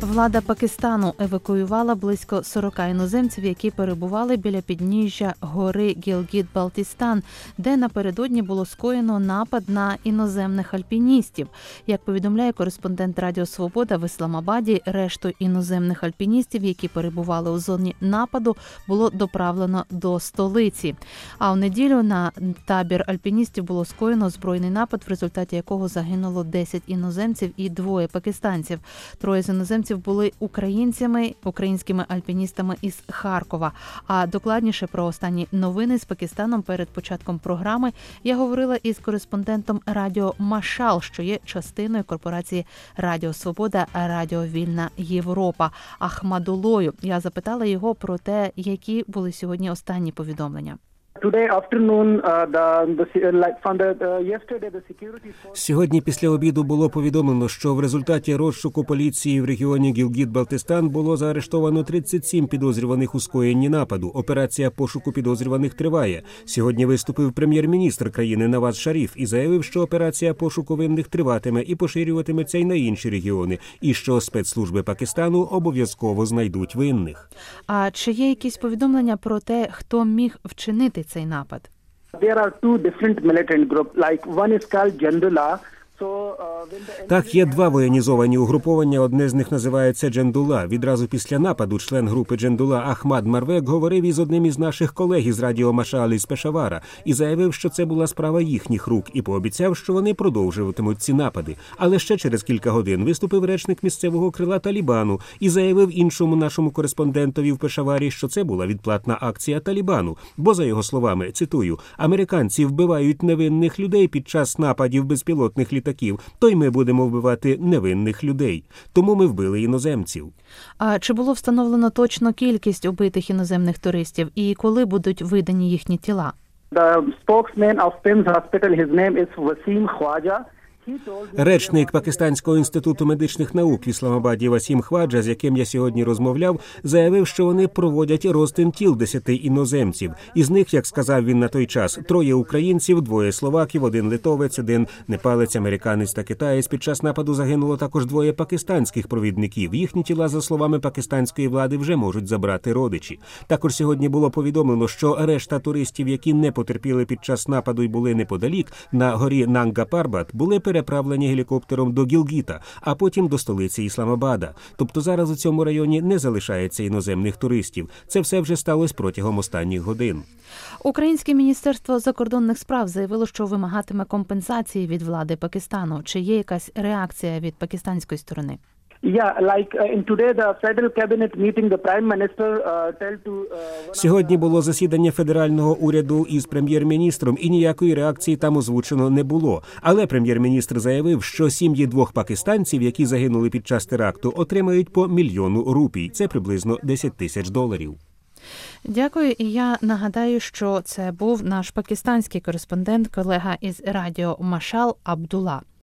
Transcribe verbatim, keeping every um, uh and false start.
Влада Пакистану евакуювала близько сорок іноземців, які перебували біля підніжжя гори Гілгіт-Балтістан, де напередодні було скоєно напад на іноземних альпіністів. Як повідомляє кореспондент Радіо Свобода в Ісламабаді, решту іноземних альпіністів, які перебували у зоні нападу, було доправлено до столиці. А у неділю на табір альпіністів було скоєно збройний напад, в результаті якого загинуло десять іноземців і двоє пакистанців. Троє з іноземців були українцями, українськими альпіністами із Харкова. А докладніше про останні новини з Пакистаном перед початком програми я говорила із кореспондентом Радіо Машал, що є частиною корпорації Радіо Свобода, Радіо Вільна Європа, Ахмадулою. Я запитала його про те, які були сьогодні останні повідомлення. Сьогодні після обіду було повідомлено, що в результаті розшуку поліції в регіоні Гілгіт-Балтістан було заарештовано тридцять сім підозрюваних у скоєнні нападу. Операція пошуку підозрюваних триває. Сьогодні виступив прем'єр-міністр країни Наваз Шаріф і заявив, що операція пошуку винних триватиме і поширюватиметься й на інші регіони, і що спецслужби Пакистану обов'язково знайдуть винних. А чи є якісь повідомлення про те, хто міг вчинити цей напад? Так, є два воєнізовані угруповання, одне з них називається Джендула. Відразу після нападу член групи Джендула Ахмад Марвек говорив із одним із наших колег із Радіо Машал із Пешавара і заявив, що це була справа їхніх рук, і пообіцяв, що вони продовжуватимуть ці напади. Але ще через кілька годин виступив речник місцевого крила Талібану і заявив іншому нашому кореспондентові в Пешаварі, що це була відплатна акція Талібану. Бо, за його словами, цитую, «Американці вбивають невинних людей під час нападів безпілотних літаків, то й ми будемо вбивати невинних людей. Тому ми вбили іноземців». А чи було встановлено точно кількість убитих іноземних туристів і коли будуть видані їхні тіла? The spokesman of Pims Hospital, his name is Wasim Khwaja. Речник Пакистанського інституту медичних наук в Ісламабаді Васім Хваджа, з яким я сьогодні розмовляв, заявив, що вони проводять розтин тіл десяти іноземців. Із них, як сказав він на той час, троє українців, двоє словаків, один литовець, один непалець, американець та китаєць. Під час нападу загинуло також двоє пакистанських провідників. Їхні тіла, за словами пакистанської влади, вже можуть забрати родичі. Також сьогодні було повідомлено, що решта туристів, які не потерпіли під час нападу і були неподалік, на горі Нанга-Парбат, були переправлені гелікоптером до Гілгіта, а потім до столиці Ісламабада. Тобто зараз у цьому районі не залишається іноземних туристів. Це все вже сталося протягом останніх годин. Українське міністерство закордонних справ заявило, що вимагатиме компенсації від влади Пакистану. Чи є якась реакція від пакистанської сторони? Сьогодні було засідання федерального уряду із прем'єр-міністром, і ніякої реакції там озвучено не було. Але прем'єр-міністр заявив, що сім'ї двох пакистанців, які загинули під час теракту, отримають по мільйону рупій. Це приблизно десять тисяч доларів. Дякую. І я нагадаю, що це був наш пакистанський кореспондент, колега із Радіо Машал Абдула.